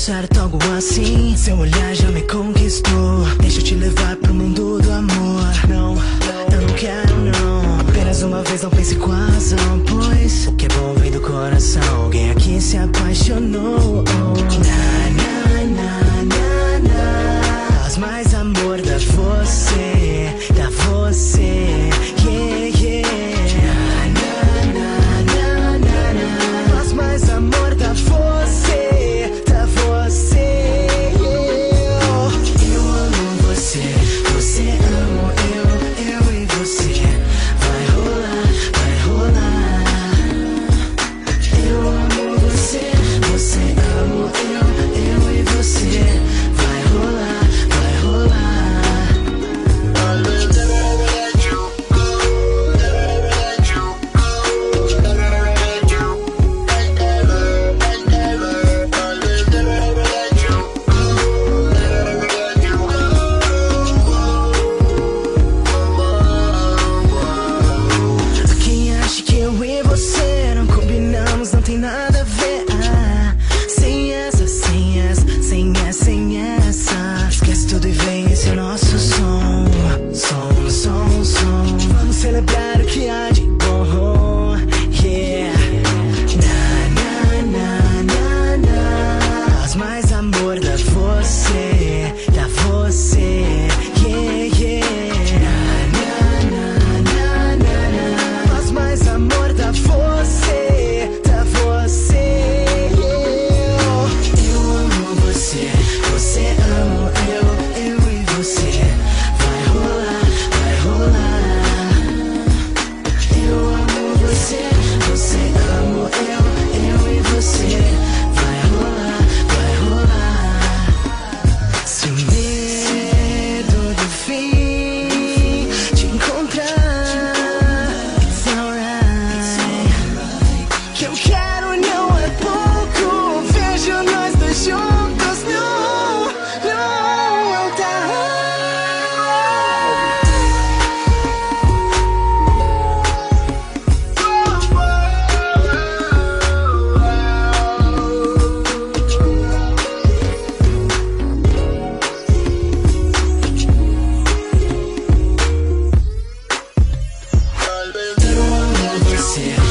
certo, algo assim. Seu olhar já me conquistou. Deixa eu te levar pro mundo do amor. Não, eu não quero não. Apenas uma vez, não pense com a razão, pois o que é bom vem do coração. Alguém aqui se apaixonou. Na, na, na, na. Faz mais amor, dá você, dá você. Yeah, yeah. Na, na, na, na, na. Faz mais amor, dá você, dá você. Yeah. Eu amo você, você amo eu e você. Vai rolar, vai rolar. Eu amo você, você amo eu e você. Vai rolar, vai rolar. Quem acha que eu e você não combinamos, não tem nada a ver. Sem essa, sem essa, sem essa, sem essa. Esquece tudo e vem, esse é o nosso som. Som, som, som. Vamos celebrar o que há de bom. Yeah. Na, na, na, na, na. Faz mais amor, dá você, dá você. Yeah, yeah. Na, na, na, na, na. Faz mais amor, dá você, dá você. Yeah. Eu amo você, você amo eu e você. Vai rolar, vai rolar. Eu amo você, você amo eu e você. Vai rolar, vai rolar. Se o medo do fim te encontrar, it's alright. Que eu quero não é pouco. Vejo nós dois juntos, não, não dá. Eu amo você,